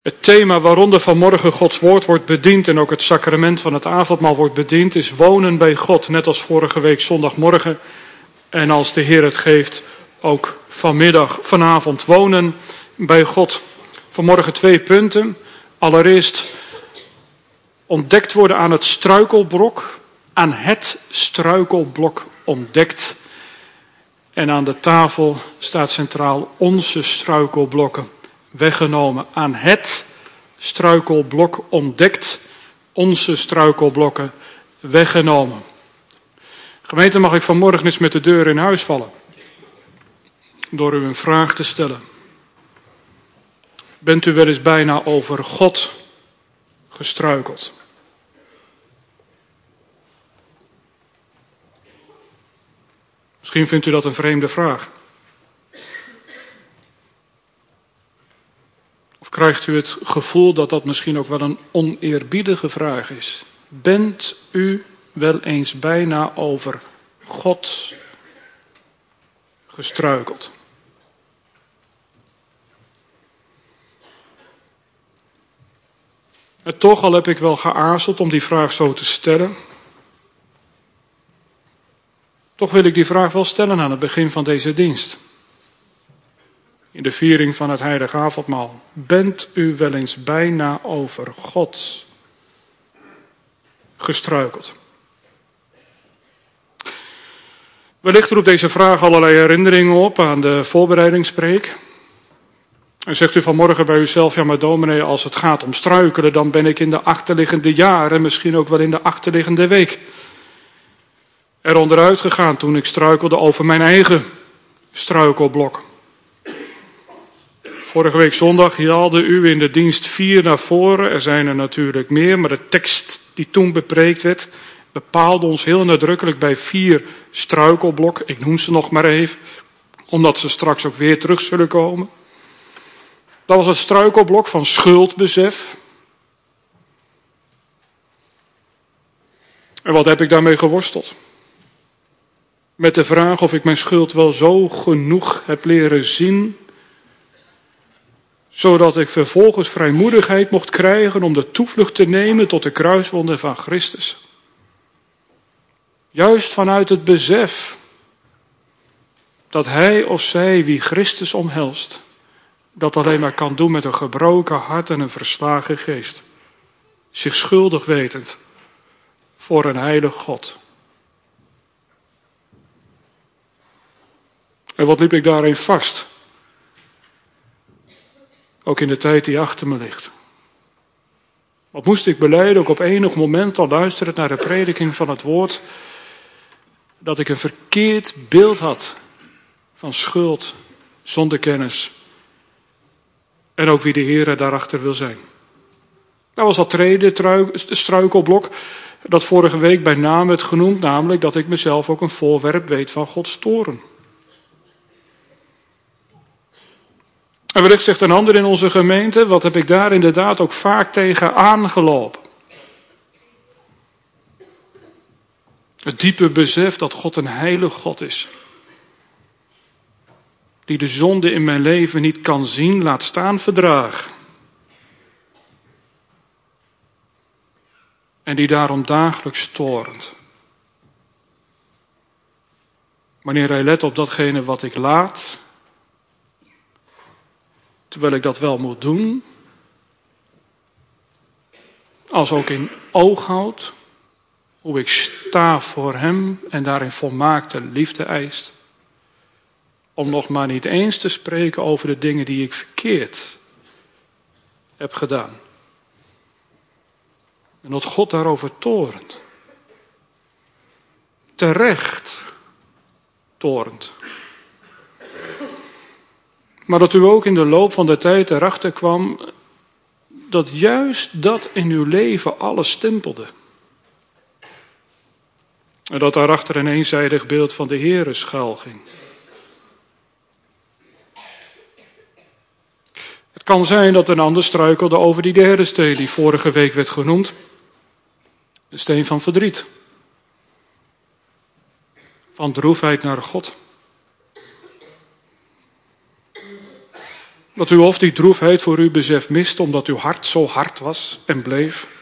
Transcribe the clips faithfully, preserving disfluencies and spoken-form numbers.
Het thema waaronder vanmorgen Gods woord wordt bediend en ook het sacrament van het avondmaal wordt bediend is wonen bij God. Net als vorige week zondagmorgen en als de Heer het geeft ook vanmiddag, vanavond wonen bij God. Vanmorgen twee punten. Allereerst ontdekt worden aan het struikelblok, aan het struikelblok ontdekt. En aan de tafel staat centraal onze struikelblokken weggenomen. Aan het struikelblok ontdekt, onze struikelblokken weggenomen. Gemeente, mag ik vanmorgen eens met de deur in huis vallen? Door u een vraag te stellen. Bent u wel eens bijna over God gestruikeld? Misschien vindt u dat een vreemde vraag. Of krijgt u het gevoel dat dat misschien ook wel een oneerbiedige vraag is? Bent u wel eens bijna over God gestruikeld? En toch, al heb ik wel geaarzeld om die vraag zo te stellen, toch wil ik die vraag wel stellen aan het begin van deze dienst. In de viering van het heilige avondmaal. Bent u wel eens bijna over God gestruikeld? Wellicht roept deze vraag allerlei herinneringen op aan de voorbereidingspreek. En zegt u vanmorgen bij uzelf, ja maar dominee, als het gaat om struikelen, dan ben ik in de achterliggende jaren, misschien ook wel in de achterliggende week, er onderuit gegaan toen ik struikelde over mijn eigen struikelblok. Vorige week zondag haalde u in de dienst vier naar voren. Er zijn er natuurlijk meer, maar de tekst die toen bepreekt werd, bepaalde ons heel nadrukkelijk bij vier struikelblokken. Ik noem ze nog maar even, omdat ze straks ook weer terug zullen komen. Dat was het struikelblok van schuldbesef. En wat heb ik daarmee geworsteld? Met de vraag of ik mijn schuld wel zo genoeg heb leren zien, zodat ik vervolgens vrijmoedigheid mocht krijgen om de toevlucht te nemen tot de kruiswonden van Christus. Juist vanuit het besef dat hij of zij wie Christus omhelst, dat alleen maar kan doen met een gebroken hart en een verslagen geest. Zich schuldig wetend voor een heilig God. En wat liep ik daarin vast? Ook in de tijd die achter me ligt. Wat moest ik belijden, ook op enig moment al luisterend naar de prediking van het woord, dat ik een verkeerd beeld had van schuld, zonder kennis. En ook wie de Heer daarachter wil zijn. Dat was dat tweede struikelblok, dat vorige week bij naam werd genoemd, namelijk dat ik mezelf ook een voorwerp weet van Gods toorn. En wellicht zegt een ander in onze gemeente, wat heb ik daar inderdaad ook vaak tegen aangelopen. Het diepe besef dat God een heilig God is. Die de zonde in mijn leven niet kan zien, laat staan verdragen. En die daarom dagelijks torent. Wanneer hij let op datgene wat ik laat, terwijl ik dat wel moet doen, als ook in oog houd hoe ik sta voor hem en daarin volmaakte liefde eist. Om nog maar niet eens te spreken over de dingen die ik verkeerd heb gedaan. En dat God daarover torent. Terecht torent. Maar dat u ook in de loop van de tijd erachter kwam dat juist dat in uw leven alles stempelde. En dat daarachter een eenzijdig beeld van de Heere schuil ging. Het kan zijn dat een ander struikelde over die derde steen die vorige week werd genoemd. De steen van verdriet. Van droefheid naar God. Dat u of die droefheid voor uw besef mist omdat uw hart zo hard was en bleef.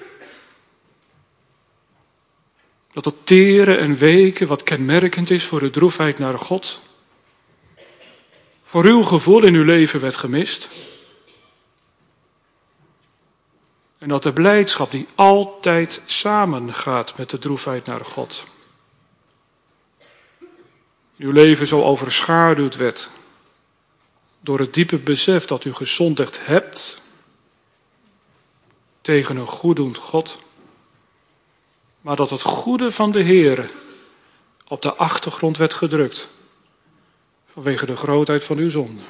Dat het tere en weken wat kenmerkend is voor de droefheid naar God, voor uw gevoel in uw leven werd gemist. En dat de blijdschap die altijd samengaat met de droefheid naar God, uw leven zo overschaduwd werd door het diepe besef dat u gezondigd hebt tegen een goeddoend God, maar dat het goede van de Heere op de achtergrond werd gedrukt vanwege de grootheid van uw zonde.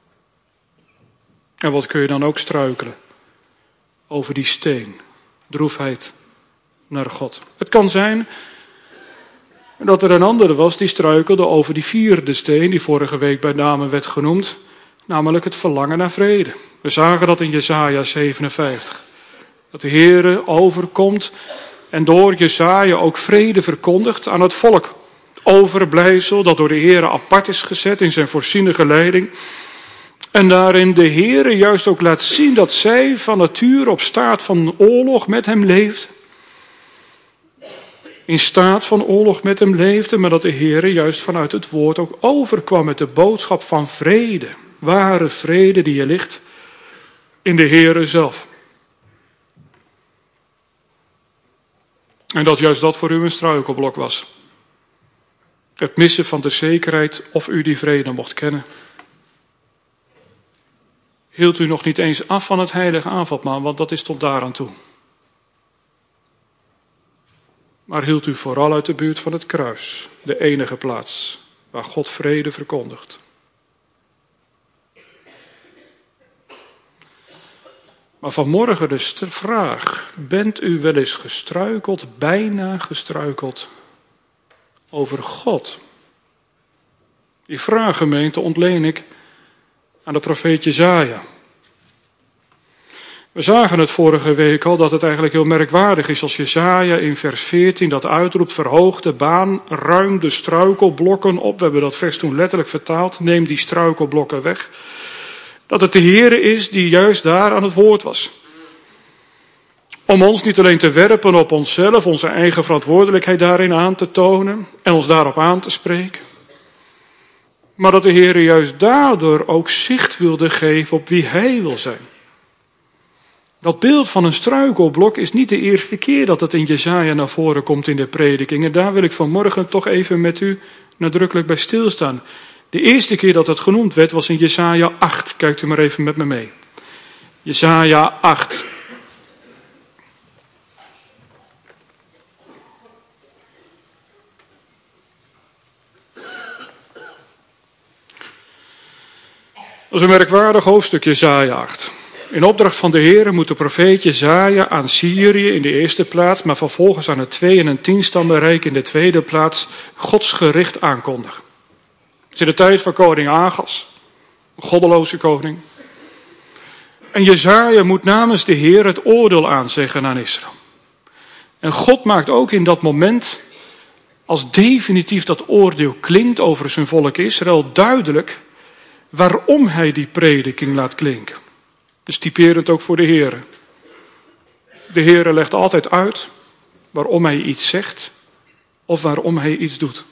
En wat kun je dan ook struikelen over die steen, droefheid naar God. Het kan zijn dat er een andere was die struikelde over die vierde steen die vorige week bij name werd genoemd, namelijk het verlangen naar vrede. We zagen dat in Jesaja zevenenvijftig. Dat de Heere overkomt en door Jesaja ook vrede verkondigt aan het volk. Overblijfsel dat door de Heere apart is gezet in zijn voorzienige leiding. En daarin de Heere juist ook laat zien dat zij van nature op staat van oorlog met hem leeft. In staat van oorlog met hem leefde, maar dat de Heere juist vanuit het woord ook overkwam met de boodschap van vrede. Ware vrede die er ligt in de Heere zelf. En dat juist dat voor u een struikelblok was. Het missen van de zekerheid of u die vrede mocht kennen. Hield u nog niet eens af van het heilige avondmaal, want dat is tot daaraan toe. Maar hield u vooral uit de buurt van het kruis, de enige plaats waar God vrede verkondigt. Maar vanmorgen dus de vraag, bent u wel eens gestruikeld, bijna gestruikeld, over God? Die vraag, gemeente, ontleen ik aan de profeet Jesaja. We zagen het vorige week al dat het eigenlijk heel merkwaardig is als Jesaja in vers veertien dat uitroept, verhoog de baan, ruim de struikelblokken op. We hebben dat vers toen letterlijk vertaald, neem die struikelblokken weg. Dat het de Heere is die juist daar aan het woord was. Om ons niet alleen te werpen op onszelf, onze eigen verantwoordelijkheid daarin aan te tonen en ons daarop aan te spreken. Maar dat de Heere juist daardoor ook zicht wilde geven op wie Hij wil zijn. Dat beeld van een struikelblok is niet de eerste keer dat het in Jesaja naar voren komt in de prediking. En daar wil ik vanmorgen toch even met u nadrukkelijk bij stilstaan. De eerste keer dat het genoemd werd was in Jesaja acht. Kijkt u maar even met me mee. Jesaja acht. Dat is een merkwaardig hoofdstuk, Jesaja acht. In opdracht van de Heere moet de profeet Jesaja aan Syrië in de eerste plaats, maar vervolgens aan het twee- en een tienstammenrijk in de tweede plaats Gods gericht aankondigen. Het is in de tijd van koning Agas, een goddeloze koning. En Jesaja moet namens de Heer het oordeel aanzeggen aan Israël. En God maakt ook in dat moment, als definitief dat oordeel klinkt over zijn volk Israël, duidelijk waarom hij die prediking laat klinken. Dus typerend ook voor de Heer. De Heer legt altijd uit waarom hij iets zegt of waarom hij iets doet.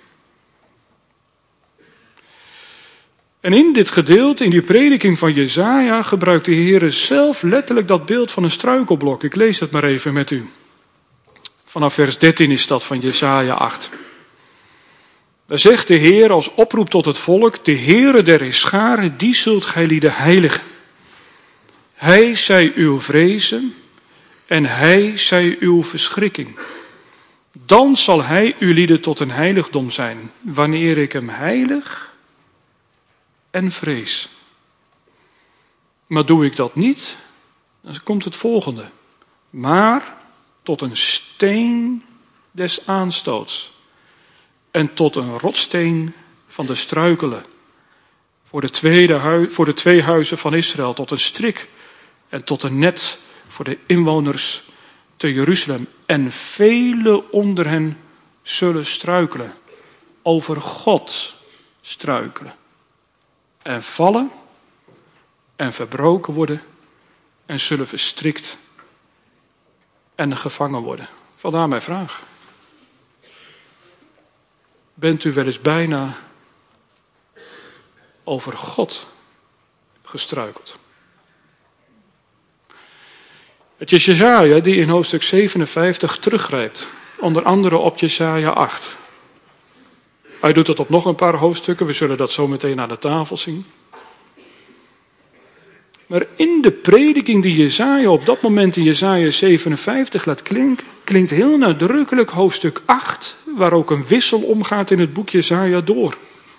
En in dit gedeelte, in die prediking van Jesaja, gebruikt de Heer zelf letterlijk dat beeld van een struikelblok. Ik lees het maar even met u. Vanaf vers dertien is dat van Jesaja acht. Daar zegt de Heer als oproep tot het volk, de Heere der Heerscharen, die zult gij lieden heiligen. Hij zij uw vrezen en hij zij uw verschrikking. Dan zal hij uw lieden tot een heiligdom zijn, wanneer ik hem heilig en vrees. Maar doe ik dat niet, dan komt het volgende. Maar tot een steen des aanstoots en tot een rotsteen van de struikelen. Voor de, tweede hui, voor de twee huizen van Israël, tot een strik en tot een net voor de inwoners te Jeruzalem. En vele onder hen zullen struikelen, over God struikelen. En vallen en verbroken worden en zullen verstrikt en gevangen worden. Vandaar mijn vraag. Bent u wel eens bijna over God gestruikeld? Het is Jesaja die in hoofdstuk zevenenvijftig teruggrijpt, onder andere op Jesaja acht. Hij doet dat op nog een paar hoofdstukken, we zullen dat zo meteen aan de tafel zien. Maar in de prediking die Jesaja op dat moment in Jesaja zevenenvijftig laat klinken, klinkt heel nadrukkelijk hoofdstuk acht, waar ook een wissel omgaat in het boek Jesaja door.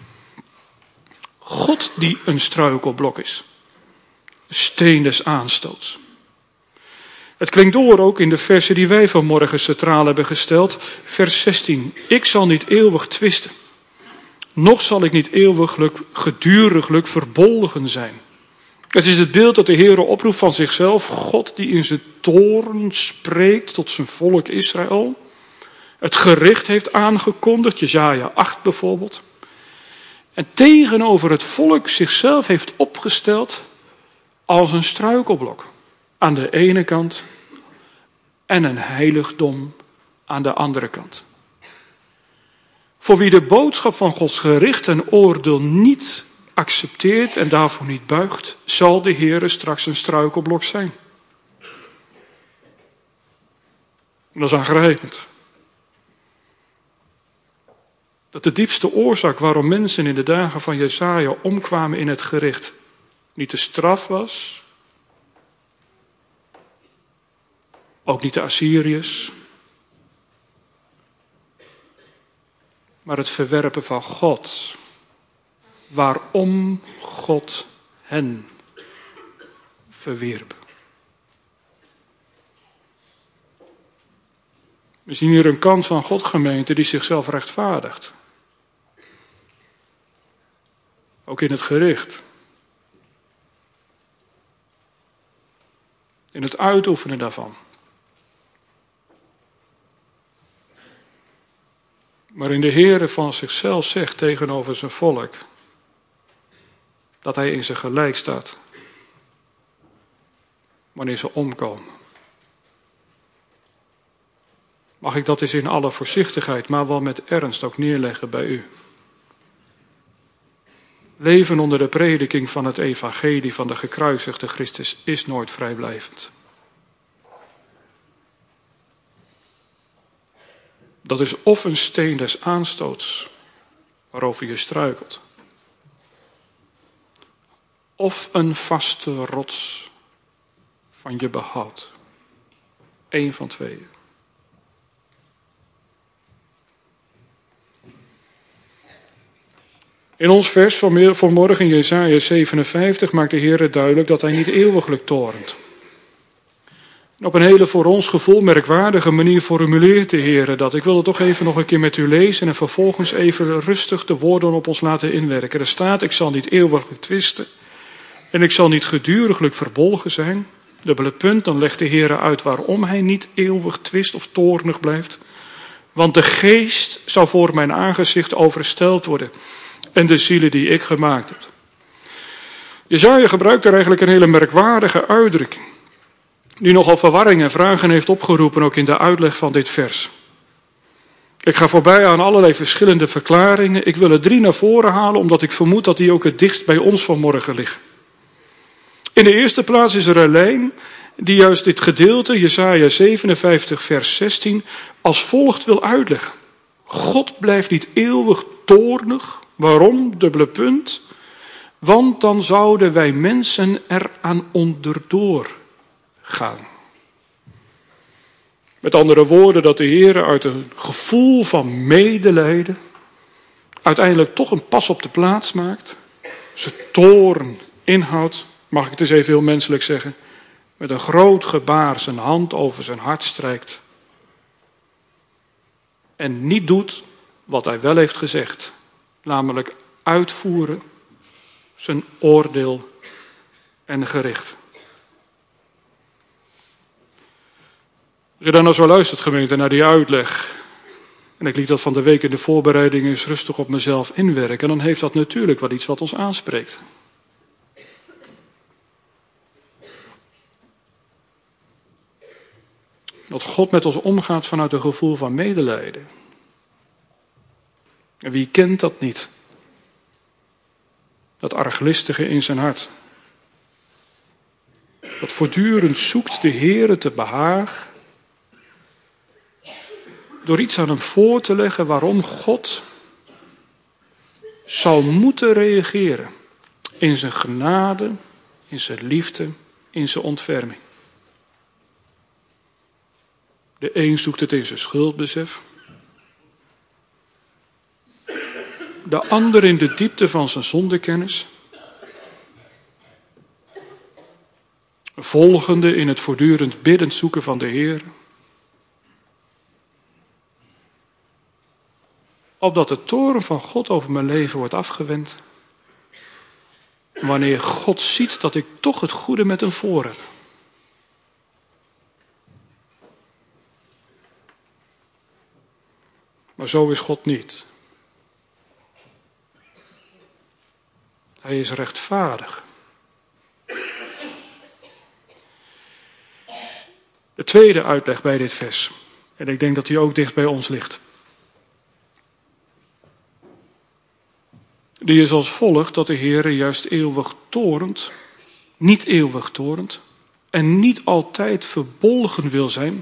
God die een struikelblok is, steen des aanstoots. Het klinkt door ook in de versen die wij vanmorgen centraal hebben gesteld. Vers zestien. Ik zal niet eeuwig twisten. Nog zal ik niet eeuwiglijk, geduriglijk verbolgen zijn. Het is het beeld dat de Heere oproept van zichzelf. God die in zijn toorn spreekt tot zijn volk Israël. Het gericht heeft aangekondigd. Jesaja acht bijvoorbeeld. En tegenover het volk zichzelf heeft opgesteld als een struikelblok. Aan de ene kant en een heiligdom aan de andere kant. Voor wie de boodschap van Gods gericht en oordeel niet accepteert en daarvoor niet buigt, zal de Heere straks een struikelblok zijn. En dat is aangrijpend. Dat de diepste oorzaak waarom mensen in de dagen van Jesaja omkwamen in het gericht niet de straf was, ook niet de Assyriërs, maar het verwerpen van God. Waarom God hen verwierp. We zien hier een kant van God, gemeente, die zichzelf rechtvaardigt. Ook in het gericht. In het uitoefenen daarvan. Maar in de Heere van zichzelf zegt tegenover zijn volk dat hij in zijn gelijk staat wanneer ze omkomen. Mag ik dat eens in alle voorzichtigheid, maar wel met ernst ook neerleggen bij u. Leven onder de prediking van het evangelie van de gekruisigde Christus is nooit vrijblijvend. Dat is of een steen des aanstoots waarover je struikelt. Of een vaste rots van je behoud. Eén van tweeën. In ons vers van vanmorgen in Jesaja zevenenvijftig maakt de Heer duidelijk dat hij niet eeuwiglijk toornt. En op een hele voor ons gevoel merkwaardige manier formuleert de Heer dat. Ik wil het toch even nog een keer met u lezen en vervolgens even rustig de woorden op ons laten inwerken. Er staat, ik zal niet eeuwiglijk twisten en ik zal niet geduriglijk verbolgen zijn. Dubbele punt, dan legt de Heer uit waarom hij niet eeuwig twist of toornig blijft. Want de geest zou voor mijn aangezicht overstelpt worden en de zielen die ik gemaakt heb. Jesaja gebruikt er eigenlijk een hele merkwaardige uitdrukking, die nogal verwarring en vragen heeft opgeroepen, ook in de uitleg van dit vers. Ik ga voorbij aan allerlei verschillende verklaringen. Ik wil er drie naar voren halen, omdat ik vermoed dat die ook het dichtst bij ons vanmorgen liggen. In de eerste plaats is er een lijn die juist dit gedeelte, Jesaja zevenenvijftig vers zestien, als volgt wil uitleggen. God blijft niet eeuwig toornig. Waarom? Dubbele punt. Want dan zouden wij mensen eraan onderdoor gaan. Met andere woorden, dat de Heer uit een gevoel van medelijden uiteindelijk toch een pas op de plaats maakt. Zijn toorn inhoudt, mag ik het eens even heel menselijk zeggen, met een groot gebaar zijn hand over zijn hart strijkt. En niet doet wat hij wel heeft gezegd. Namelijk uitvoeren zijn oordeel en gericht. Als je dan nou zo luistert, gemeente, naar die uitleg, en ik liet dat van de week in de voorbereiding eens rustig op mezelf inwerken, dan heeft dat natuurlijk wel iets wat ons aanspreekt. Dat God met ons omgaat vanuit een gevoel van medelijden. En wie kent dat niet? Dat arglistige in zijn hart. Dat voortdurend zoekt de Heere te behagen. Door iets aan hem voor te leggen waarom God zou moeten reageren. In zijn genade, in zijn liefde, in zijn ontferming. De een zoekt het in zijn schuldbesef. De ander in de diepte van zijn zondekennis. Volgende in het voortdurend biddend zoeken van de Heer. Opdat de toorn van God over mijn leven wordt afgewend. Wanneer God ziet dat ik toch het goede met hem voor heb. Maar zo is God niet. Hij is rechtvaardig. De tweede uitleg bij dit vers. En ik denk dat die ook dicht bij ons ligt. Die is als volgt dat de Heer juist eeuwig torent, niet eeuwig torent en niet altijd verbolgen wil zijn.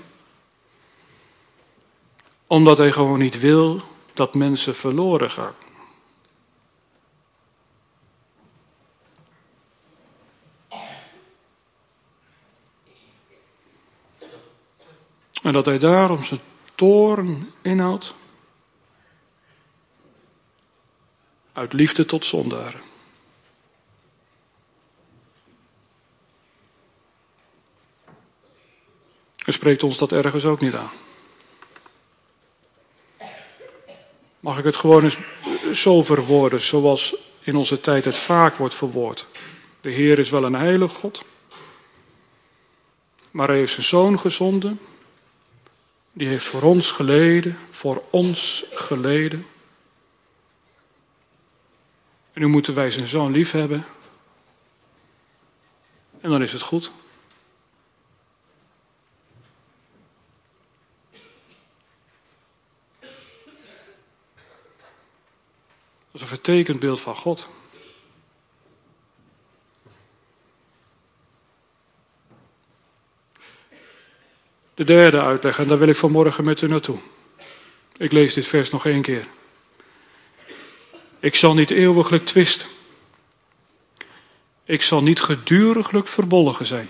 Omdat hij gewoon niet wil dat mensen verloren gaan. En dat hij daarom zijn toorn inhoudt. Uit liefde tot zondaren. En spreekt ons dat ergens ook niet aan. Mag ik het gewoon eens zo verwoorden, zoals in onze tijd het vaak wordt verwoord. De Heer is wel een heilig God. Maar hij heeft zijn Zoon gezonden. Die heeft voor ons geleden, voor ons geleden. En nu moeten wij zijn Zoon lief hebben. En dan is het goed. Dat is een vertekend beeld van God. De derde uitleg, en daar wil ik vanmorgen met u naartoe. Ik lees dit vers nog één keer. Ik zal niet eeuwiglijk twisten. Ik zal niet geduriglijk verbolgen zijn.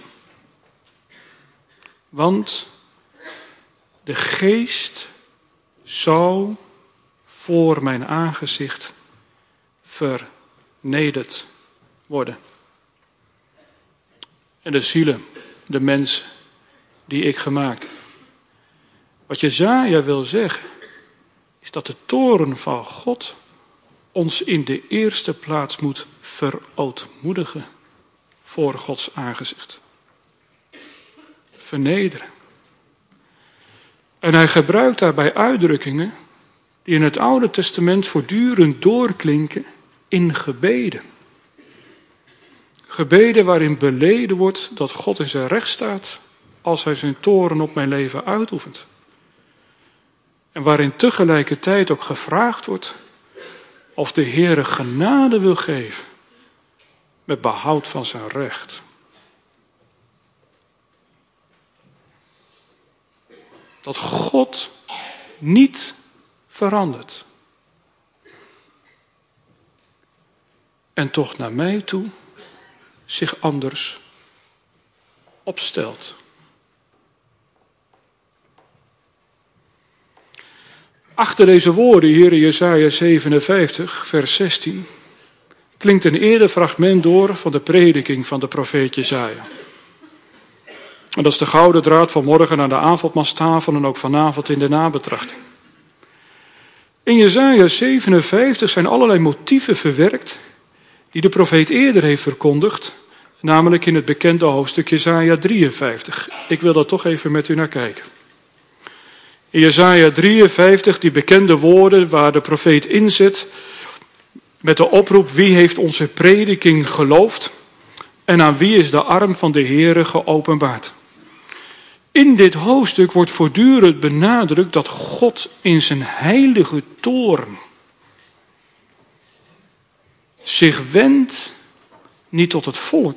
Want de geest zou voor mijn aangezicht vernederd worden. En de zielen, de mensen die ik gemaakt heb. Wat Jesaja wil zeggen, is dat de toorn van God ons in de eerste plaats moet verootmoedigen voor Gods aangezicht. Vernederen. En hij gebruikt daarbij uitdrukkingen die in het Oude Testament voortdurend doorklinken in gebeden. Gebeden waarin beleden wordt dat God in zijn recht staat als hij zijn toorn op mijn leven uitoefent. En waarin tegelijkertijd ook gevraagd wordt of de Heere genade wil geven met behoud van zijn recht. Dat God niet verandert. En toch naar mij toe zich anders opstelt. Achter deze woorden hier in Jesaja zevenenvijftig, vers zestien, klinkt een eerder fragment door van de prediking van de profeet Jesaja. En dat is de gouden draad van morgen aan de avondmaalstafel en ook vanavond in de nabetrachting. In Jesaja zevenenvijftig zijn allerlei motieven verwerkt die de profeet eerder heeft verkondigd, namelijk in het bekende hoofdstuk Jesaja drieënvijftig. Ik wil daar toch even met u naar kijken. In Jesaja drieënvijftig, die bekende woorden waar de profeet inzet met de oproep: wie heeft onze prediking geloofd en aan wie is de arm van de Heere geopenbaard? In dit hoofdstuk wordt voortdurend benadrukt dat God in zijn heilige toorn zich wendt niet tot het volk,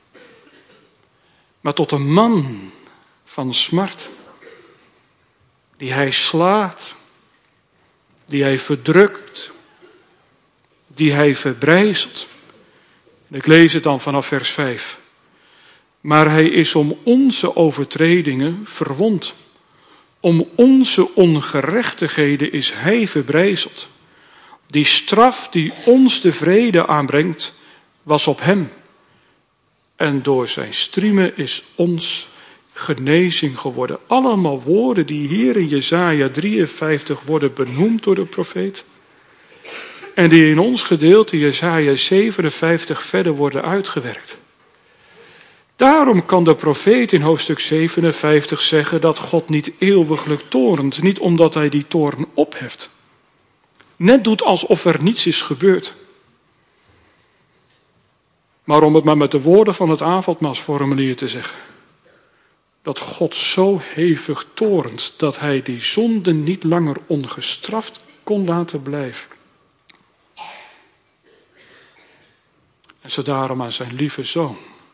maar tot een man van smart, die hij slaat, die hij verdrukt, die hij verbrijzelt. En ik lees het dan vanaf vers vijf. Maar hij is om onze overtredingen verwond. Om onze ongerechtigheden is hij verbrijzeld. Die straf die ons de vrede aanbrengt, was op hem. En door zijn striemen is ons genezing geworden. Allemaal woorden die hier in Jesaja drieënvijftig worden benoemd door de profeet. En die in ons gedeelte Jesaja zevenenvijftig verder worden uitgewerkt. Daarom kan de profeet in hoofdstuk zevenenvijftig zeggen dat God niet eeuwiglijk toornt. Niet omdat hij die toorn opheft. Net doet alsof er niets is gebeurd. Maar om het maar met de woorden van het avondmaalsformulier te zeggen. Dat God zo hevig toornt dat hij die zonde niet langer ongestraft kon laten blijven. En ze daarom aan zijn lieve zoon,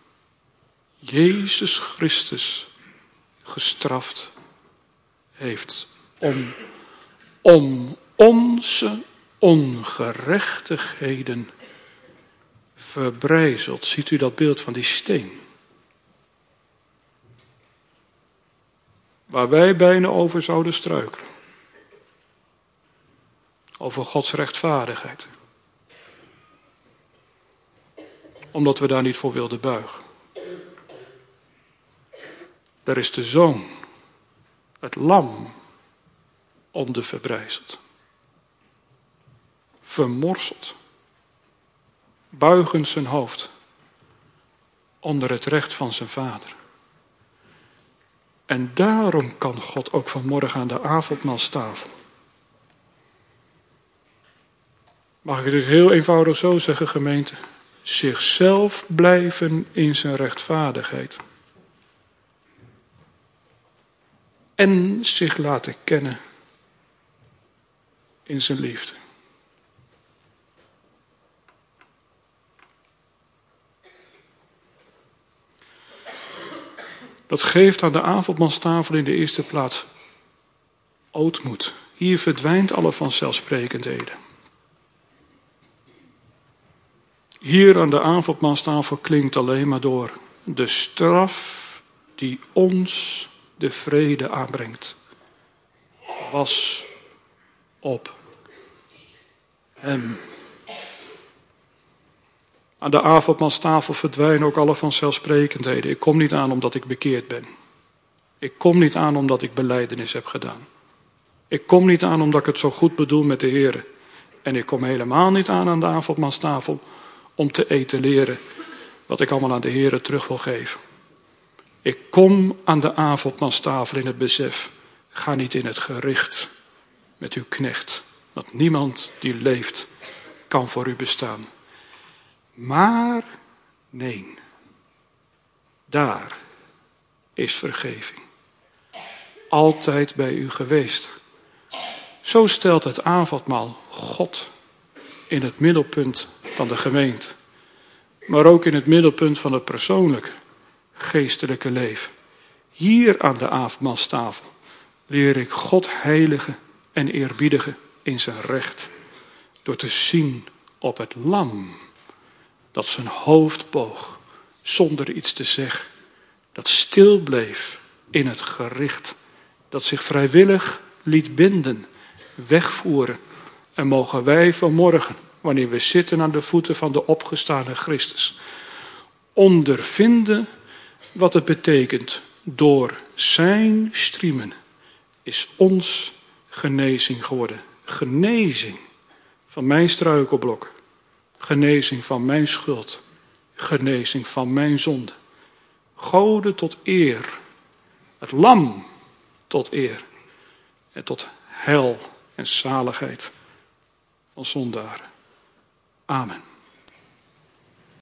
Jezus Christus, gestraft heeft om, om onze ongerechtigheden verbrijzeld. Ziet u dat beeld van die steen? Waar wij bijna over zouden struikelen. Over Gods rechtvaardigheid. Omdat we daar niet voor wilden buigen. Daar is de zoon, het lam, onder verbrijzeld. Vermorseld. Buigend zijn hoofd. Onder het recht van zijn vader. En daarom kan God ook vanmorgen aan de avondmaalstafel. Mag ik het heel eenvoudig zo zeggen, gemeente? Zichzelf blijven in zijn rechtvaardigheid. En zich laten kennen in zijn liefde. Dat geeft aan de avondmaalstafel in de eerste plaats ootmoed. Hier verdwijnt alle vanzelfsprekendheden. Hier aan de avondmaalstafel klinkt alleen maar door de straf die ons de vrede aanbrengt. Was op hem. Aan de avondmaalstafel verdwijnen ook alle vanzelfsprekendheden. Ik kom niet aan omdat ik bekeerd ben. Ik kom niet aan omdat ik belijdenis heb gedaan. Ik kom niet aan omdat ik het zo goed bedoel met de Heer. En ik kom helemaal niet aan aan de avondmaalstafel om te etaleren wat ik allemaal aan de Heer terug wil geven. Ik kom aan de avondmaalstafel in het besef. Ga niet in het gericht met uw knecht. Want niemand die leeft kan voor u bestaan. Maar nee, daar is vergeving. Altijd bij u geweest. Zo stelt het avondmaal God in het middelpunt van de gemeente. Maar ook in het middelpunt van het persoonlijke, geestelijke leven. Hier aan de avondmaalstafel leer ik God heiligen en eerbiedigen in zijn recht. Door te zien op het lam dat zijn hoofd boog zonder iets te zeggen. Dat stil bleef in het gericht. Dat zich vrijwillig liet binden, wegvoeren. En mogen wij vanmorgen, wanneer we zitten aan de voeten van de opgestane Christus, ondervinden wat het betekent. Door zijn striemen is ons genezing geworden. Genezing van mijn struikelblok. Genezing van mijn schuld. Genezing van mijn zonde. Gode tot eer. Het lam tot eer. En tot heil en zaligheid van zondaren. Amen.